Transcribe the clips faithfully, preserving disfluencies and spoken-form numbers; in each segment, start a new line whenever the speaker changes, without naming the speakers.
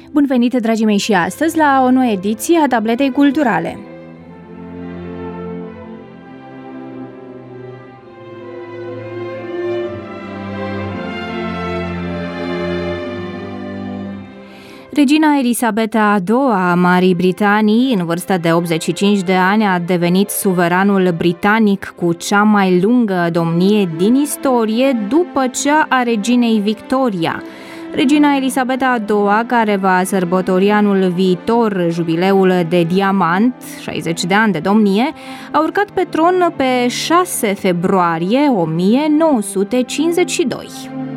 Bun venit, dragii mei, și astăzi la o nouă ediție a Tabletei Culturale. Regina Elisabeta a doua a Marii Britanii, în vârstă de optzeci și cinci de ani, a devenit suveranul britanic cu cea mai lungă domnie din istorie după cea a reginei Victoria. Regina Elisabeta a doua, care va sărbători anul viitor jubileul de diamant, șaizeci de ani de domnie, a urcat pe tron pe șase februarie o mie nouă sute cincizeci și doi.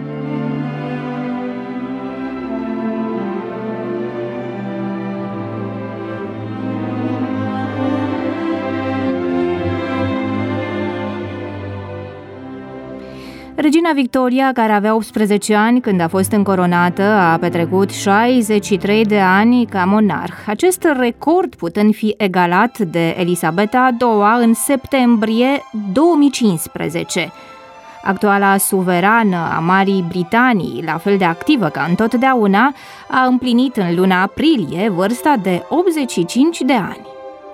Regina Victoria, care avea optsprezece ani când a fost încoronată, a petrecut șaizeci și trei de ani ca monarh. Acest record putând fi egalat de Elisabeta a doua în septembrie două mii cincisprezece. Actuala suverană a Marii Britanii, la fel de activă ca întotdeauna, a împlinit în luna aprilie vârsta de optzeci și cinci de ani.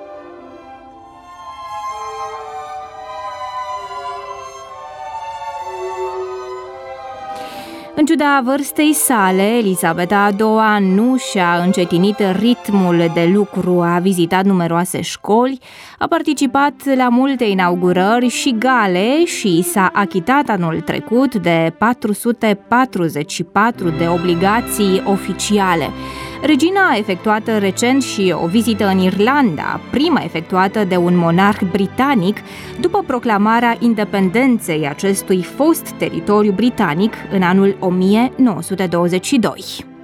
În ciuda vârstei sale, Elisabeta a doua nu și-a încetinit ritmul de lucru, a vizitat numeroase școli, a participat la multe inaugurări și gale și s-a achitat anul trecut de patru sute patruzeci și patru de obligații oficiale. Regina a efectuat recent și o vizită în Irlanda, prima efectuată de un monarh britanic după proclamarea independenței acestui fost teritoriu britanic în anul o mie nouă sute douăzeci și doi.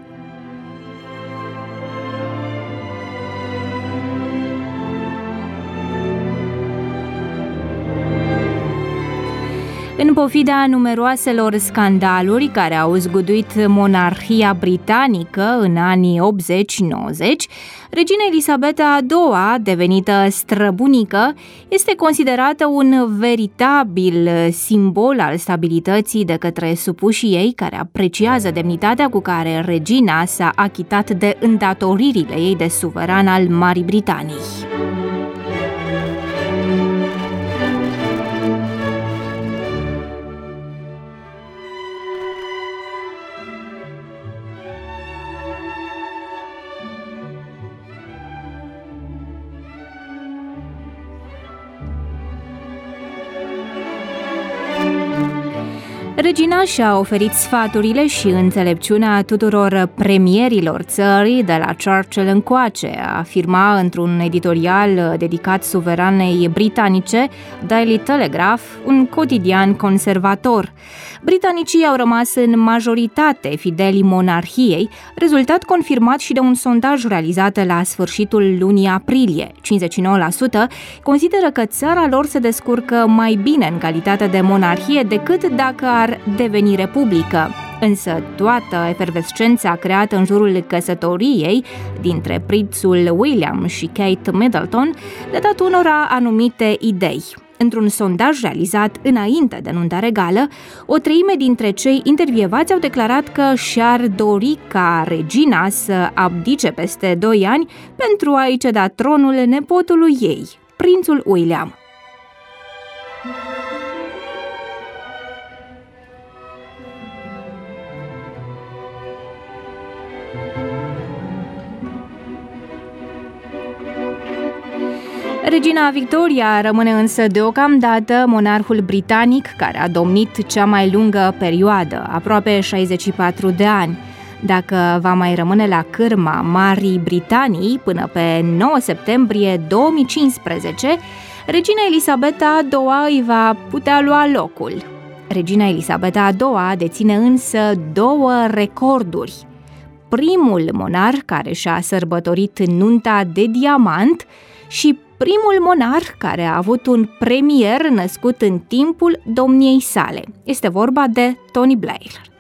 În pofida numeroaselor scandaluri care au zguduit monarhia britanică în anii optzeci nouăzeci, regina Elisabeta a doua, devenită străbunică, este considerată un veritabil simbol al stabilității de către supușii ei, care apreciază demnitatea cu care regina s-a achitat de îndatoririle ei de suveran al Marii Britanii. Regina și-a oferit sfaturile și înțelepciunea tuturor premierilor țării de la Churchill încoace, afirma într-un editorial dedicat suveranei britanice Daily Telegraph, un cotidian conservator. Britanicii au rămas în majoritate fideli monarhiei, rezultat confirmat și de un sondaj realizat la sfârșitul lunii aprilie. cincizeci și nouă la sută consideră că țara lor se descurcă mai bine în calitate de monarhie decât dacă ar deveni republică. Însă toată efervescența creată în jurul căsătoriei dintre prințul William și Kate Middleton le-a dat unora anumite idei. Într-un sondaj realizat înainte de nunta regală, o treime dintre cei intervievați au declarat că și-ar dori ca regina să abdice peste doi ani pentru a-i ceda tronul nepotului ei, prințul William. Regina Victoria rămâne însă deocamdată monarhul britanic care a domnit cea mai lungă perioadă, aproape șaizeci și patru de ani. Dacă va mai rămâne la cârma Marii Britanii până pe nouă septembrie două mii cincisprezece, regina Elisabeta a doua îi va putea lua locul. Regina Elisabeta a doua deține însă două recorduri. Primul monarh care și-a sărbătorit nunta de diamant și primul monarh care a avut un premier născut în timpul domniei sale. Este vorba de Tony Blair.